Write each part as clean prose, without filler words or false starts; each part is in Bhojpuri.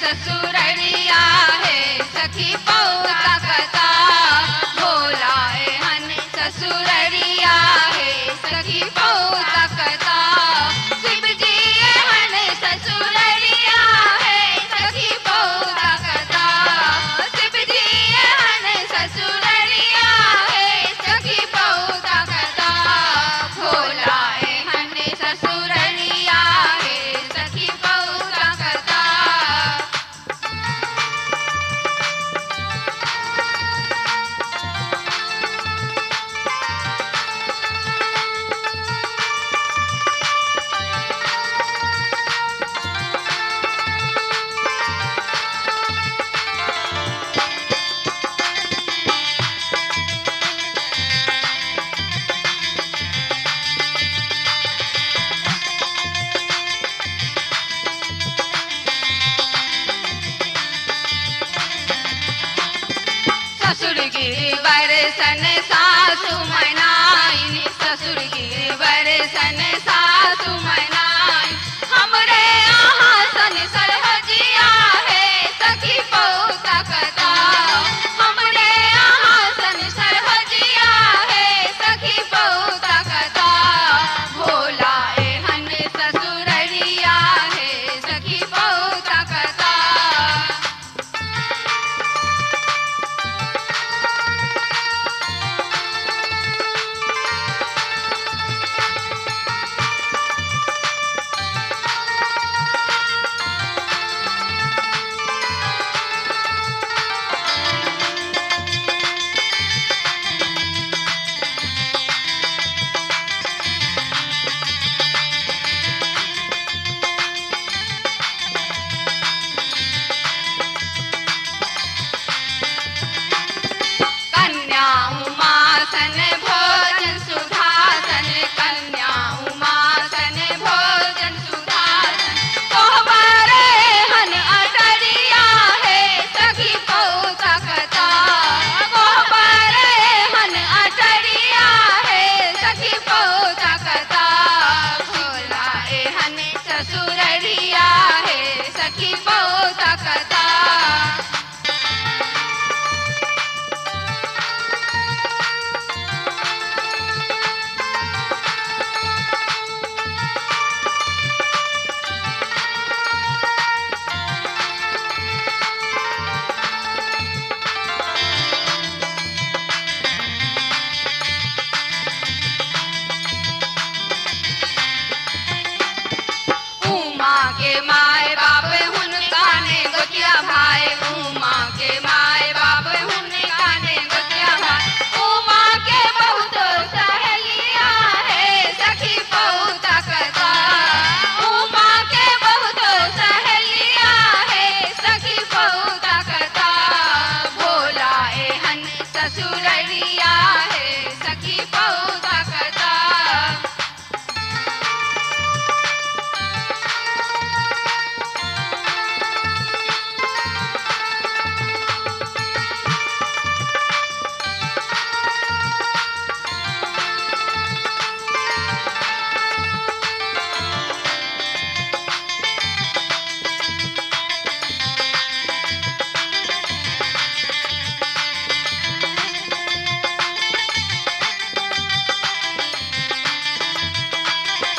ससुररिया है सखी पौता कथा भोला एहन ससुररिया है सखी पौता कथा शिव जी एहन ससुररिया है सखी पौता कथा शिव जी एहन ससुररिया है सखी पौता कथा भोला एहन ससुररिया है सखी पौता कथा ससुर गिरवर सन सासु मनाइन ससुर गिरवर सन सासु मनाइन हमरे यहाँ सन सरहजिया है सखी पौता कथा हमरे यहाँ सन सरहजिया है सखी पौता कथा भोला एहन ससुररिया है सखी पौता कथा कन्या उमासन भोजन सुधासन कन्या उमासन भोजन सुधासन कोहबरे हन अटरिया है सखी पौता कथा कोहबरे हन अटरिया है सखी पौता कथा भोला एहन ससुररिया है सखी पौता कथा उमा के माय बाप हुनका ने गोतिया भाई उमा के माय बाप हुनका ने गोतिया भाई उमा के बहुत सहेलिया है सखी पौता कथा उमा के बहुत सहेलिया है सखी पौता कथा भोला एहन ससुररिया है सखी पौता कथा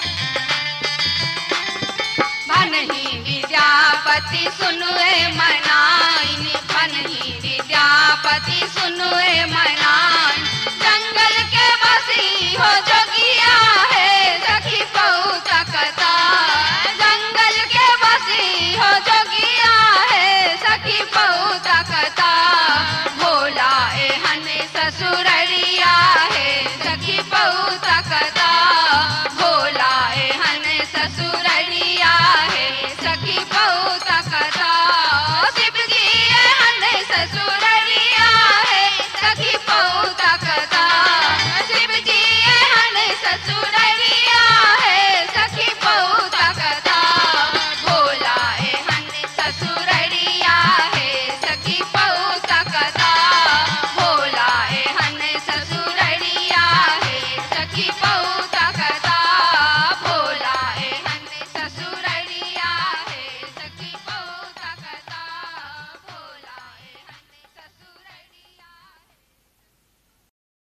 भनहि विद्यापति सुनुए मना